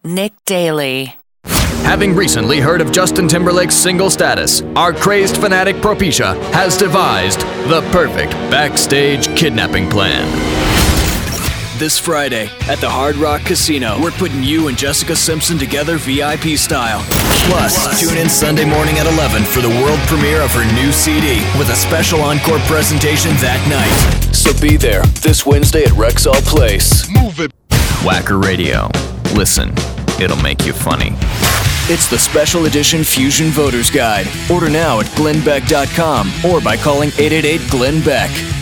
Nick Daly. Having recently heard of Justin Timberlake's single status, our crazed fanatic Propecia has devised the perfect backstage kidnapping plan. This Friday at the Hard Rock Casino, we're putting you and Jessica Simpson together VIP style. Plus, tune in Sunday morning at 11 for the world premiere of her new CD with a special encore presentation that night. So be there this Wednesday at Rexall Place. Move it. Whacker Radio. Listen, it'll make you funny. It's the special edition Fusion Voters Guide. Order now at glennbeck.com or by calling 888-GLENN-BECK.